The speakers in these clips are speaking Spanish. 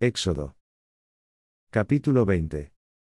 Éxodo. Capítulo 20.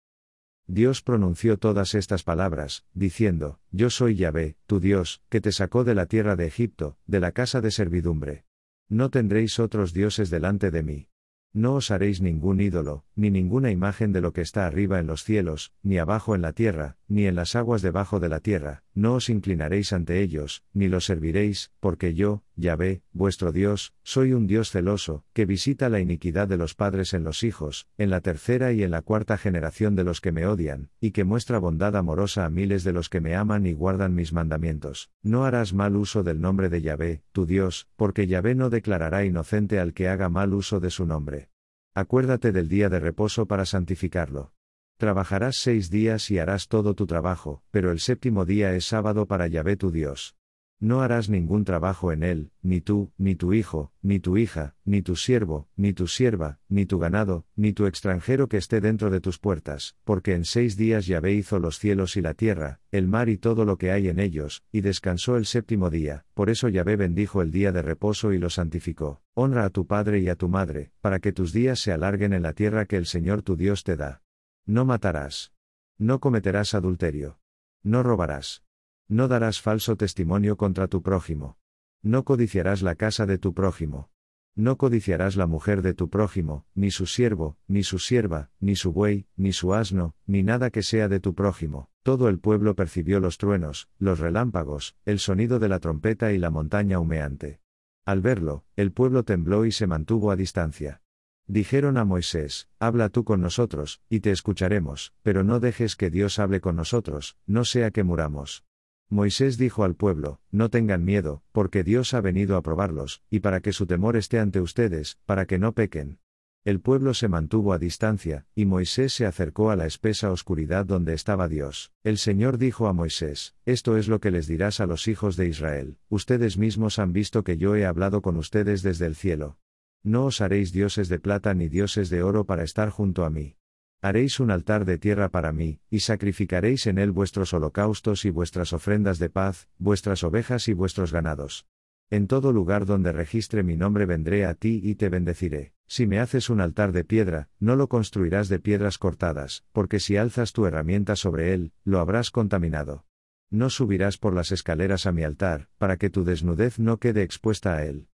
Dios pronunció todas estas palabras, diciendo: Yo soy Yahvé, tu Dios, que te sacó de la tierra de Egipto, de la casa de servidumbre. No tendréis otros dioses delante de mí. No os haréis ningún ídolo, ni ninguna imagen de lo que está arriba en los cielos, ni abajo en la tierra, ni en las aguas debajo de la tierra, no os inclinaréis ante ellos, ni los serviréis, porque yo, Yahvé, vuestro Dios, soy un Dios celoso, que visita la iniquidad de los padres en los hijos, en la tercera y en la cuarta generación de los que me odian, y que muestra bondad amorosa a miles de los que me aman y guardan mis mandamientos. No harás mal uso del nombre de Yahvé, tu Dios, porque Yahvé no declarará inocente al que haga mal uso de su nombre. Acuérdate del día de reposo para santificarlo. Trabajarás 6 días y harás todo tu trabajo, pero el séptimo día es sábado para Yahvé tu Dios. No harás ningún trabajo en él, ni tú, ni tu hijo, ni tu hija, ni tu siervo, ni tu sierva, ni tu ganado, ni tu extranjero que esté dentro de tus puertas, porque en 6 días Yahvé hizo los cielos y la tierra, el mar y todo lo que hay en ellos, y descansó el séptimo día. Por eso Yahvé bendijo el día de reposo y lo santificó. Honra a tu padre y a tu madre, para que tus días se alarguen en la tierra que el Señor tu Dios te da. No matarás. No cometerás adulterio. No robarás. No darás falso testimonio contra tu prójimo. No codiciarás la casa de tu prójimo. No codiciarás la mujer de tu prójimo, ni su siervo, ni su sierva, ni su buey, ni su asno, ni nada que sea de tu prójimo. Todo el pueblo percibió los truenos, los relámpagos, el sonido de la trompeta y la montaña humeante. Al verlo, el pueblo tembló y se mantuvo a distancia. Dijeron a Moisés: Habla tú con nosotros, y te escucharemos, pero no dejes que Dios hable con nosotros, no sea que muramos. Moisés dijo al pueblo: No tengan miedo, porque Dios ha venido a probarlos, y para que su temor esté ante ustedes, para que no pequen. El pueblo se mantuvo a distancia, y Moisés se acercó a la espesa oscuridad donde estaba Dios. El Señor dijo a Moisés: Esto es lo que les dirás a los hijos de Israel: Ustedes mismos han visto que yo he hablado con ustedes desde el cielo. No os haréis dioses de plata ni dioses de oro para estar junto a mí. Haréis un altar de tierra para mí, y sacrificaréis en él vuestros holocaustos y vuestras ofrendas de paz, vuestras ovejas y vuestros ganados. En todo lugar donde registre mi nombre vendré a ti y te bendeciré. Si me haces un altar de piedra, no lo construirás de piedras cortadas, porque si alzas tu herramienta sobre él, lo habrás contaminado. No subirás por las escaleras a mi altar, para que tu desnudez no quede expuesta a él.